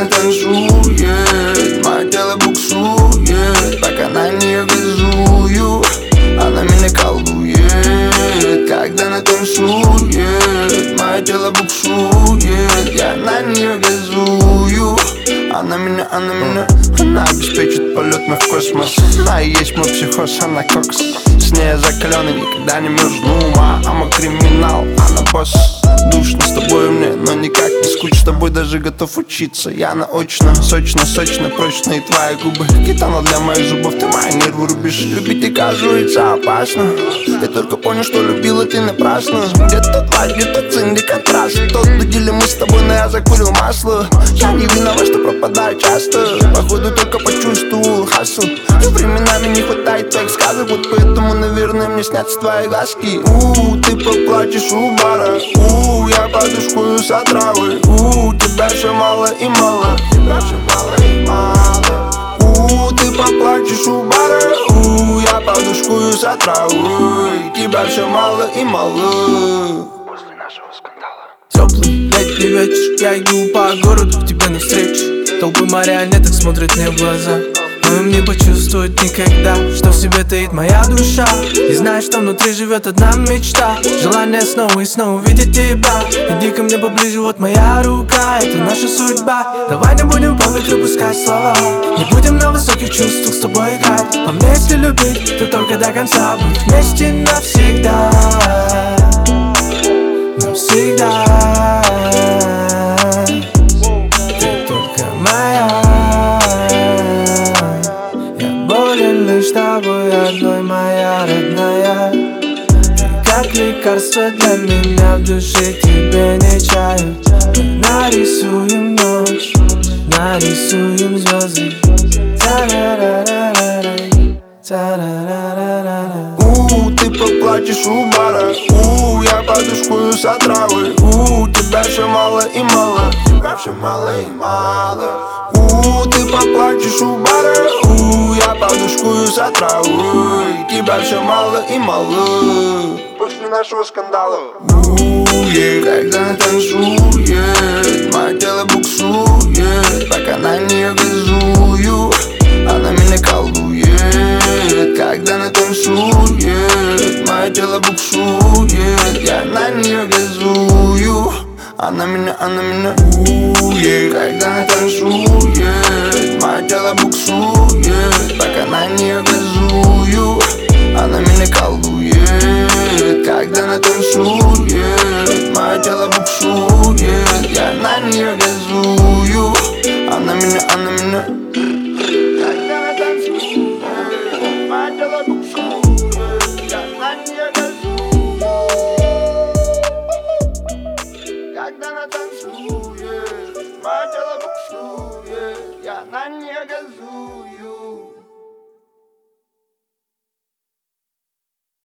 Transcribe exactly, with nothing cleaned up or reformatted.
она танцует, мое тело буксует, пока на нее газую, она меня колдует. Когда она танцует, мое тело буксует, я на нее газую, она меня, она меня. Она обеспечит полет мой в космос. Она и есть мой психоз, она кокс. С ней я закаленный, никогда не мерзну. Мама криминал, она босс. Душно с тобой мне, но никак не скучно. С тобой даже готов учиться. Я наочно, сочно, сочно, прочные твои губы. Гитана для моих зубов, ты мои нервы рубишь. Любить оказывается опасно. Я только понял, что любила ты напрасно. Где-то два, где-то цинк, где контраст. Тот дудили мы с тобой, но я закурил масло. Я не виноват, что пропадаю часто. Походу только почувствовал хасл. И временами не хватает твоих сказок. Вот поэтому, наверное, мне снятся твои глазки. У, ты поплачешь у бара. У, я подушкую с отравы. У, тебя все мало и мало. Тебя все мало и мало. У, ты поплачешь у бара. У, я подушкую с отравы. Тебя все мало и мало. После нашего скандала. Теплый летний вечер, я иду по городу к тебе навстречу. Толпы марионеток смотрят мне в глаза, но им не почувствовать никогда, что в себе таит моя душа. И знаешь, что внутри живет одна мечта, желание снова и снова увидеть тебя. Иди ко мне поближе, вот моя рука, это наша судьба. Давай не будем повык выпускать слова, не будем на высоких чувствах с тобой играть. А вместе любить, то только до конца. Быть вместе навсегда, навсегда. Ты только моя, я болен лишь тобой одной, моя родная. Ты как лекарство для меня, в душе тебе не чаю. Мы нарисуем ночь, нарисуем звезды. У, ты поплачешь у бара. У, я подушкую с отравы. У, тебя все мало и мало. Тебя все мало и мало. У, ты поплачешь у бара. У, я подушкую с отравы. Тебя все мало и мало. После нашего скандала. У, когда она танцует, мое тело буксует, пока на нее газую, она меня колдует. Когда она танцует, мое тело буксует, я на нее газую, она меня, она меня. У, когда она танцует, мое тело буксует, пока на нее газую, она меня колдует. Когда она танцует, мое тело буксует, я на нее газую, она меня, она меня. Когда она танцует, мое тело буксует, я на нее газую. Когда она танцует, мое тело буксует, я на нее газую.